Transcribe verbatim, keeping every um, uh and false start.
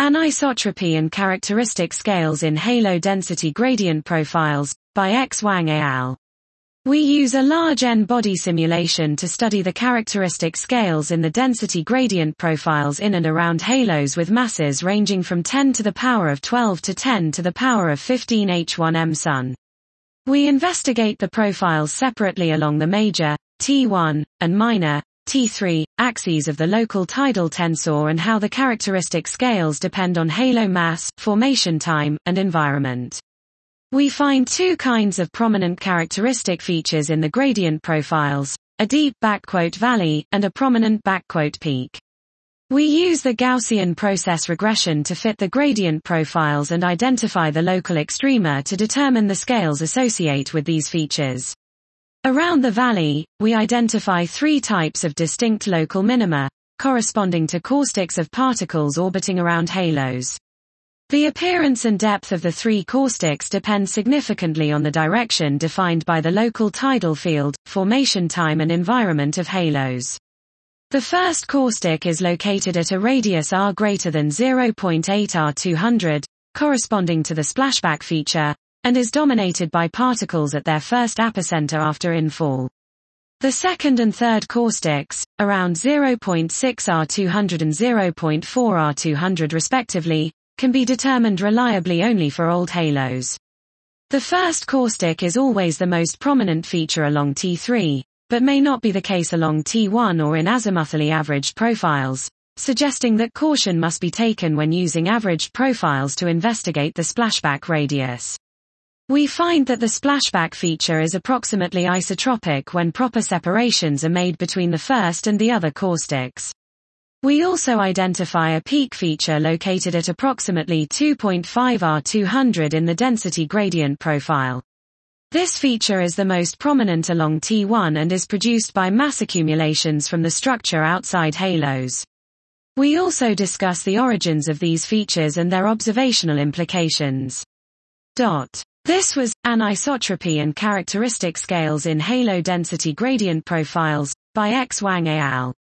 Anisotropy and Characteristic Scales in Halo Density Gradient Profiles, by X. Wang et al. We use a large N-body simulation to study the characteristic scales in the density gradient profiles in and around halos with masses ranging from ten to the power of twelve to ten to the power of fifteen H one M Sun. We investigate the profiles separately along the major, T one, and minor, T three, axes of the local tidal tensor and how the characteristic scales depend on halo mass, formation time, and environment. We find two kinds of prominent characteristic features in the gradient profiles, a deep valley and a prominent peak. We use the Gaussian process regression to fit the gradient profiles and identify the local extrema to determine the scales associate with these features. Around the valley, we identify three types of distinct local minima, corresponding to caustics of particles orbiting around halos. The appearance and depth of the three caustics depend significantly on the direction defined by the local tidal field, formation time and environment of halos. The first caustic is located at a radius r greater than zero point eight R two hundred, corresponding to the splashback feature, and is dominated by particles at their first apicenter after infall. The second and third caustics, around zero point six R two hundred and zero point four R two hundred respectively, can be determined reliably only for old halos. The first caustic is always the most prominent feature along T three, but may not be the case along T one or in azimuthally averaged profiles, suggesting that caution must be taken when using averaged profiles to investigate the splashback radius. We find that the splashback feature is approximately isotropic when proper separations are made between the first and the other caustics. We also identify a peak feature located at approximately two point five R two hundred in the density gradient profile. This feature is the most prominent along T one and is produced by mass accumulations from the structure outside halos. We also discuss the origins of these features and their observational implications. Dot. This was Anisotropy and Characteristic Scales in Halo Density Gradient Profiles, by X. Wang et al.